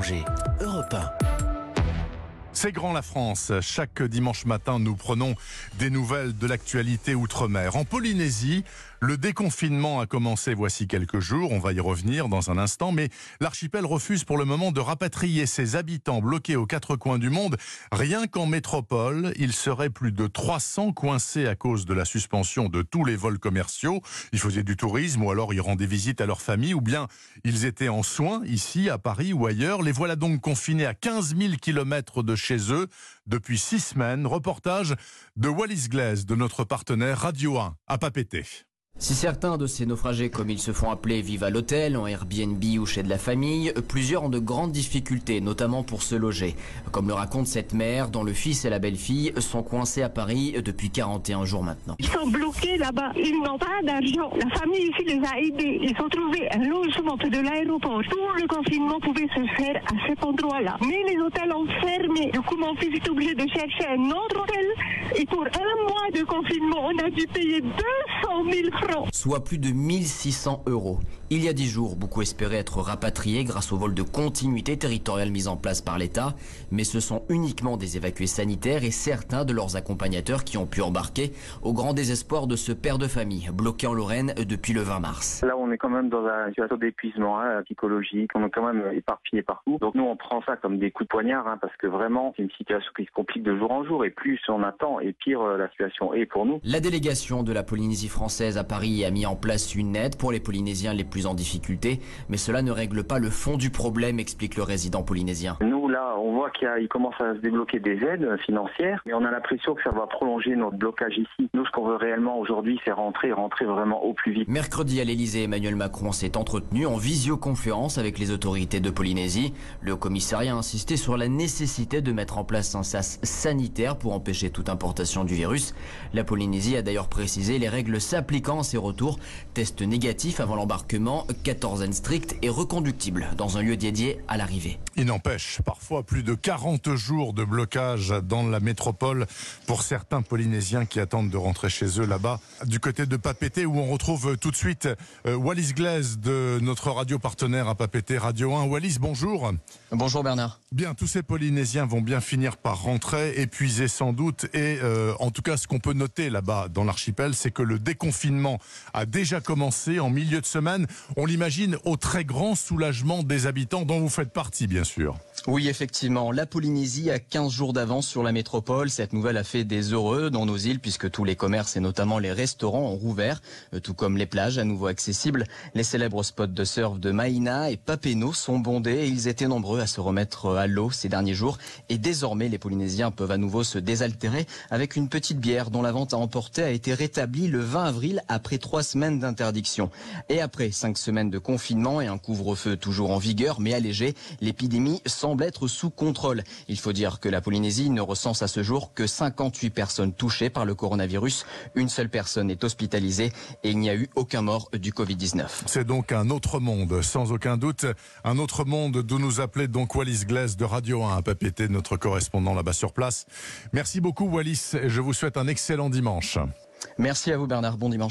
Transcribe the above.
l'étranger. Europe 1. C'est grand la France. Chaque dimanche matin, nous prenons des nouvelles de l'actualité outre-mer. En Polynésie, le déconfinement a commencé voici quelques jours. On va y revenir dans un instant. Mais l'archipel refuse pour le moment de rapatrier ses habitants bloqués aux quatre coins du monde. Rien qu'en métropole, il serait plus de 300 coincés à cause de la suspension de tous les vols commerciaux. Ils faisaient du tourisme ou alors ils rendaient visite à leur famille ou bien ils étaient en soins ici, à Paris ou ailleurs. Les voilà donc confinés à 15 000 kilomètres de chez eux depuis 6 semaines. Reportage de Wallis Glaise, de notre partenaire Radio 1 à Papeete. Si certains de ces naufragés, comme ils se font appeler, vivent à l'hôtel, en Airbnb ou chez de la famille, plusieurs ont de grandes difficultés, notamment pour se loger. Comme le raconte cette mère, dont le fils et la belle-fille sont coincés à Paris depuis 41 jours maintenant. Ils sont bloqués là-bas, ils n'ont pas d'argent. La famille ici les a aidés. Ils ont trouvé un logement près de l'aéroport. Tout le confinement pouvait se faire à cet endroit-là. Mais les hôtels ont fermé. Du coup, mon fils est obligé de chercher un autre hôtel. Et pour un mois de confinement, on a dû payer 200 000 francs. Soit plus de 1600 €. Il y a 10 jours, beaucoup espéraient être rapatriés grâce au vol de continuité territoriale mis en place par l'État. Mais ce sont uniquement des évacués sanitaires et certains de leurs accompagnateurs qui ont pu embarquer, au grand désespoir de ce père de famille, bloqué en Lorraine depuis le 20 mars. Là, on est quand même dans une situation d'épuisement psychologique. On est quand même éparpillés partout. Donc nous, on prend ça comme des coups de poignard parce que vraiment, c'est une situation qui se complique de jour en jour. Et plus on attend, et pire la situation est pour nous. La délégation de la Polynésie française à Paris a mis en place une aide pour les Polynésiens les plus en difficulté, mais cela ne règle pas le fond du problème, explique le résident polynésien. Nous, là, on voit qu'il commence à se débloquer des aides financières, mais on a l'impression que ça va prolonger notre blocage ici. Nous, ce qu'on veut réellement aujourd'hui, c'est rentrer vraiment au plus vite. Mercredi à l'Elysée, Emmanuel Macron s'est entretenu en visioconférence avec les autorités de Polynésie. Le commissariat a insisté sur la nécessité de mettre en place un sas sanitaire pour empêcher toute importation du virus. La Polynésie a d'ailleurs précisé les règles s'appliquant à ses retours. Test négatif avant l'embarquement, quatorzaine stricte et reconductible dans un lieu dédié à l'arrivée. Il n'empêche, parfois plus de 40 jours de blocage dans la métropole pour certains Polynésiens qui attendent de rentrer chez eux là-bas, du côté de Papeete, où on retrouve tout de suite Wallis Glaise de notre radio partenaire à Papeete, Radio 1. Wallis, bonjour. Bonjour Bernard. Bien, tous ces Polynésiens vont bien finir par rentrer, épuisés sans doute, et en tout cas ce qu'on peut noter là-bas dans l'archipel, c'est que le déconfinement a déjà commencé en milieu de semaine. On l'imagine au très grand soulagement des habitants dont vous faites partie, bien sûr. Oui, effectivement. La Polynésie a 15 jours d'avance sur la métropole. Cette nouvelle a fait des heureux dans nos îles puisque tous les commerces et notamment les restaurants ont rouvert, tout comme les plages à nouveau accessibles. Les célèbres spots de surf de Maïna et Papeno sont bondés et ils étaient nombreux à se remettre à l'eau ces derniers jours. Et désormais, les Polynésiens peuvent à nouveau se désaltérer avec une petite bière dont la vente à emporter a été rétablie le 20 avril après 3 semaines d'interdiction. Et après 5 semaines de confinement et un couvre-feu toujours en vigueur mais allégé, l'épidémie semble être sous contrôle. Il faut dire que la Polynésie ne recense à ce jour que 58 personnes touchées par le coronavirus. Une seule personne est hospitalisée et il n'y a eu aucun mort du Covid-19. C'est donc un autre monde, sans aucun doute. Un autre monde d'où nous appelait donc Wallis Glaise de Radio 1 à Papeete, notre correspondant là-bas sur place. Merci beaucoup Wallis et je vous souhaite un excellent dimanche. Merci à vous Bernard, bon dimanche.